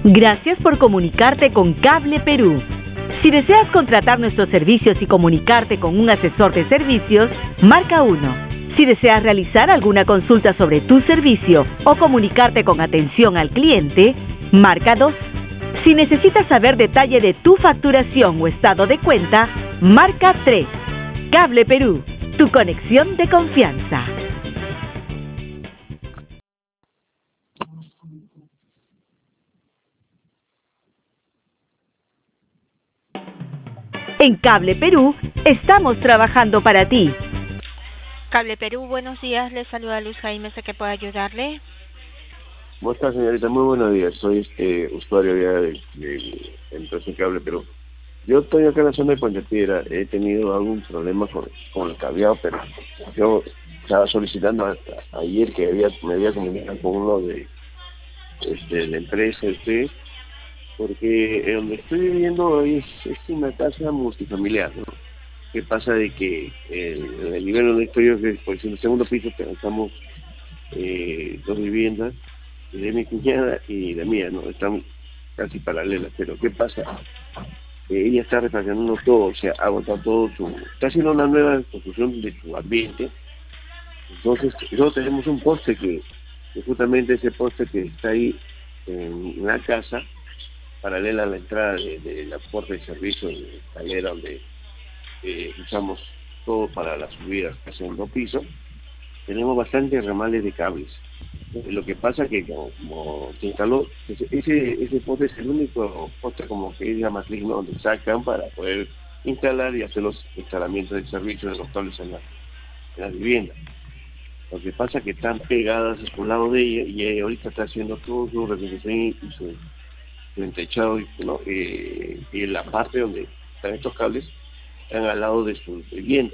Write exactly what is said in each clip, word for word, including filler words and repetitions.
Gracias por comunicarte con Cable Perú. Si deseas contratar nuestros servicios y comunicarte con un asesor de servicios, marca uno. Si deseas realizar alguna consulta sobre tu servicio o comunicarte con atención al cliente, marca dos. Si necesitas saber detalle de tu facturación o estado de cuenta, marca tres. Cable Perú, tu conexión de confianza. En Cable Perú, estamos trabajando para ti. Cable Perú, buenos días. Le saluda Luz Jaime, ¿sé que puedo ayudarle? ¿Cómo está, señorita? Muy buenos días. Soy este usuario ya de, de empresa Cable Perú. Yo estoy acá en la zona de Puente Piedra. He tenido algún problema con, con el cableado, pero yo estaba solicitando hasta ayer que había, me había comunicado con uno de, este, de la empresa de ustedes, porque donde estoy viviendo es, es una casa multifamiliar, ¿no? ¿Qué pasa? De que eh, en el nivel donde estoy yo, que es pues, en el segundo piso, estamos eh, dos viviendas, de mi cuñada y la mía, ¿no? Están casi paralelas, pero ¿qué pasa? Eh, ella está refaccionando todo, o sea, ha botado todo su... Está haciendo una nueva construcción de su ambiente. Entonces, nosotros tenemos un poste que, que justamente ese poste que está ahí en la casa, paralela a la entrada de, de la puerta de servicio de la escalera donde eh, usamos todo para las subidas que hacen dos pisos, tenemos bastantes ramales de cables. Lo que pasa que como, como se instaló, ese, ese poste es el único poste como que es la matriz, ¿no? Donde sacan para poder instalar y hacer los instalamientos del servicio de los cables en, la, en las viviendas. Lo que pasa es que están pegadas a un lado de ella y ella ahorita está haciendo todo su reconstrucción y su, su entechado, ¿no? eh, y en la parte donde están estos cables están al lado de su vivienda.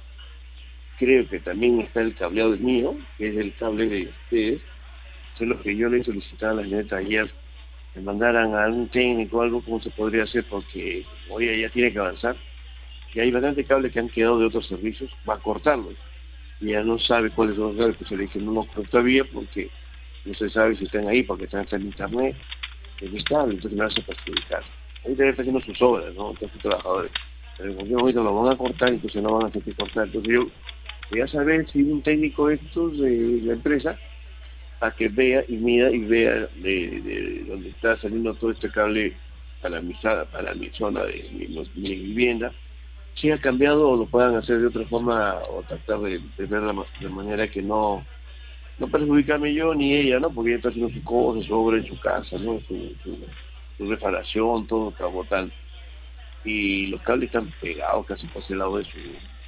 Creo que también está el cableado del mío, que es el cable de ustedes. Eso es lo que yo le solicitaba a la neta ayer, que mandaran a un técnico algo como se podría hacer, porque hoy ya tiene que avanzar. Y hay bastantes cables que han quedado de otros servicios, va a cortarlos. Y ya no sabe cuáles son los cables, pues yo le dije, no los corto todavía porque no se sabe si están ahí, porque están en internet, es estable, entonces me hace perjudicar. Ahorita ya está haciendo sus obras, ¿no? Todos sus trabajadores. Pero en cualquier momento lo van a cortar, entonces no van a tener que cortar. Entonces yo quería saber si un técnico de estos de la empresa, a que vea y mida y vea de, de donde está saliendo todo este cable para mi, para mi zona de mi, mi vivienda, si ha cambiado o lo puedan hacer de otra forma o tratar de, de verla de manera que no no perjudicarme yo ni ella, ¿no? Porque ella está haciendo sus cosas, su obra en su casa, ¿no? Su, su, su reparación, todo cabotán. Y los cables están pegados casi por ese lado de su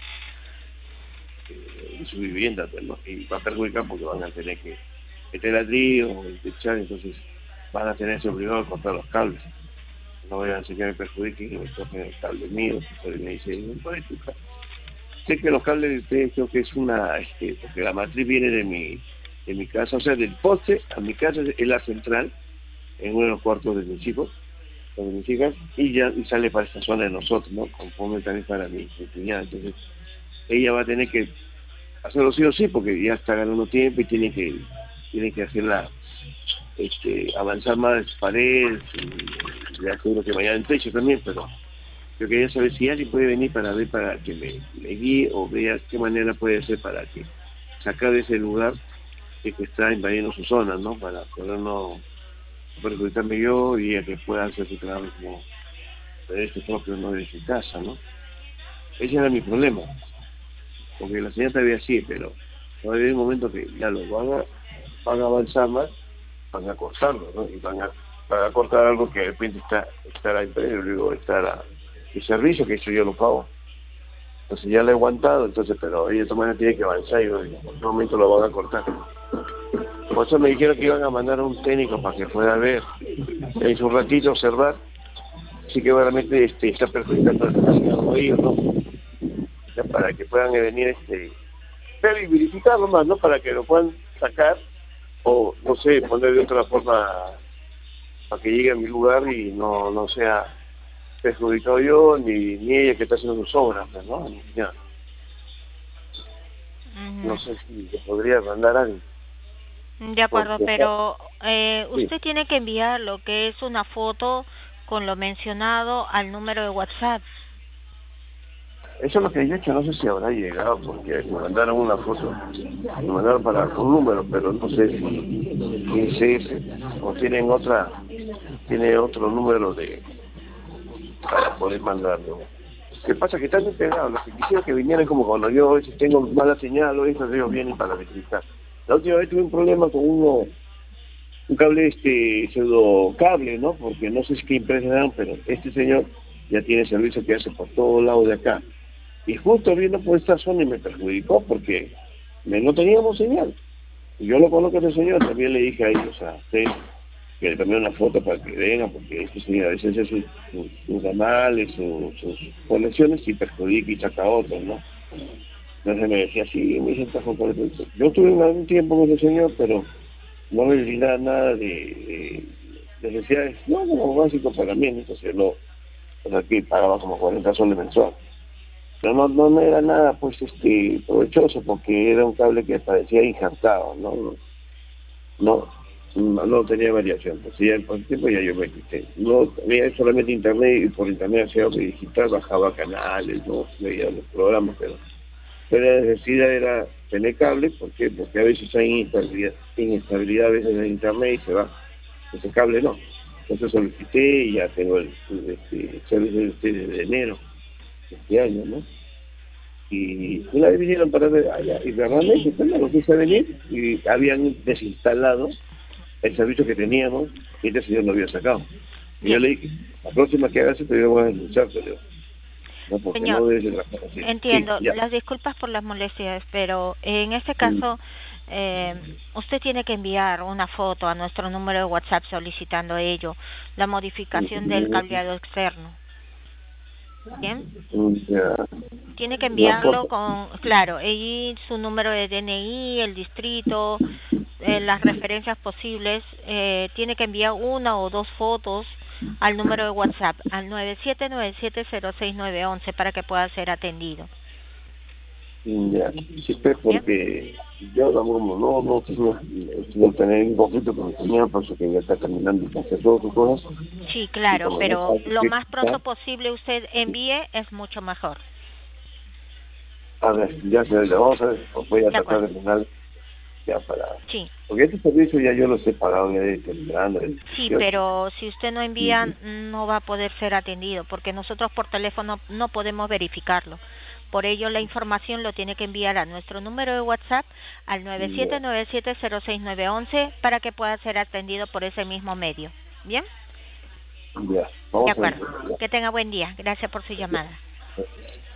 de su vivienda, pues, ¿no? Y va a perjudicar porque van a tener que meter ladrillo, techar, entonces van a tener que ser obligados a cortar los cables. No vayan a decir que me perjudiquen y me toquen el cable mío, entonces me dice, no puede tocar. Sé que los cables de ustedes creo que es una, este, porque la matriz viene de mi, de mi casa, o sea, del poste a mi casa es la central, en uno de los cuartos de mis hijos, de mis hijas, y ya y sale para esta zona de nosotros, ¿no? Conforme también para mi, mi cuñada. Entonces, ella va a tener que hacerlo sí o sí, porque ya está ganando tiempo y tiene que, tiene que hacerla, este, avanzar más paredes, y ya seguro que mañana en techo también, pero yo quería saber si alguien puede venir para ver, para que me, me guíe o vea qué manera puede ser para que sacar de ese lugar que está invadiendo su zona, ¿no? Para poder no perjudicarme yo y a que pueda hacer su trabajo como derecho propio, no de su casa, ¿no? Ese era mi problema, porque la señora todavía sí, pero va a haber un momento que ya lo van a, van a avanzar más, van a cortarlo, ¿no? Y van a, van a cortar algo que de repente está, está la empresa, luego está la, el servicio que eso yo lo pago. Entonces ya lo he aguantado, entonces, pero ella de todas maneras tiene que avanzar y en un momento lo van a cortar. Por eso me dijeron que iban a mandar a un técnico para que pueda ver, en un ratito observar, si que realmente este, está perjudicando a ellos, ¿no? Ya para que puedan venir, este, ver y verificarlo más, ¿no? Para que lo puedan sacar, o no sé, poner de otra forma para que llegue a mi lugar y no, no sea perjudicado yo, ni, ni ella que está haciendo sus obras, ¿no? Ya. Uh-huh. No sé si se podría mandar a alguien. De acuerdo, Porque, pero eh, sí, usted tiene que enviar lo que es una foto con lo mencionado al número de WhatsApp. eso es lo que yo he hecho, no sé si habrá llegado, porque me mandaron una foto, me mandaron para un número, pero no sé si, si es ese, o tienen otra, tiene otro número de para poder mandarlo. ¿Qué pasa? Que están pegados, los que quisieron que vinieran como cuando yo a veces tengo mala señal o eso, ellos vienen para verificar. La última vez tuve un problema con uno, un cable este pseudo cable, ¿no? Porque no sé si qué empresa dan, pero este señor ya tiene servicio que hace por todos lados de acá. Y justo viendo por esta zona y me perjudicó porque me, no teníamos señal. Y yo lo conozco a ese señor, también le dije a ellos, a ustedes, que le tomé una foto para que vengan, porque este señor a veces hace sus, sus, sus ramales, sus, sus conexiones y perjudica y saca otros, ¿no? Entonces me decía, sí, me dice, está por el... Yo tuve un tiempo con el señor, pero no me di nada, nada de, de necesidades, no, como básico para mí, entonces lo, pues aquí pagaba como cuarenta soles mensual. Pero no, no, no era nada, pues, este, provechoso, porque era un cable que parecía injertado, ¿no? No, no, no, no tenía variación. Pues ya por el tiempo ya yo me quité. No veía solamente internet y por internet hacía algo digital, bajaba canales, no veía los programas, pero, pero la necesidad era tener cable, ¿por qué? Porque a veces hay inestabilidad, inestabilidad a veces en internet y se va. Ese cable no. Entonces solicité y ya tengo el, el este, servicio de ustedes desde enero de este año, ¿no? Y una vez vinieron para ver allá, y realmente pues, lo quise venir y habían desinstalado el servicio que teníamos y este señor lo había sacado. Y yo Bien, le dije, la próxima que hagas te voy a denunciar, pero no, porque señor, no debes de trabajar así. Sí, entiendo. ya. Las disculpas por las molestias, pero en este Mm, caso eh, usted tiene que enviar una foto a nuestro número de WhatsApp solicitando ello, la modificación del mm, cableado externo. Bien, mm, ya. tiene que Una enviarlo foto. con, claro, y su número de D N I, el distrito, eh, las referencias posibles. Eh, tiene que enviar una o dos fotos al número de WhatsApp, al nueve siete nueve siete cero seis nueve once para que pueda ser atendido. Mm, ya. Sí, pues Bien, porque yo no, no, no, no quiero quiero tener un conflicto con el señor, por eso que ya está caminando y hace todas sus cosas. sí, Y claro, como no pero sabe lo qué más pronto está, posible usted envíe es mucho mejor. a ver, ya se le vamos a ver, pues voy a De tratar acuerdo, de final ya para... sí. Porque este servicio ya yo los he pagado ya de temprano, el Sí, dieciocho. pero si usted no envía, Ujú. no va a poder ser atendido, porque nosotros por teléfono no podemos verificarlo. Por ello, la información lo tiene que enviar a nuestro número de WhatsApp al nueve siete Ya, nueve siete cero seis nueve once para que pueda ser atendido por ese mismo medio. ¿Bien? ya, De vamos a ver. acuerdo. Que tenga buen día. Gracias por su Ya. llamada.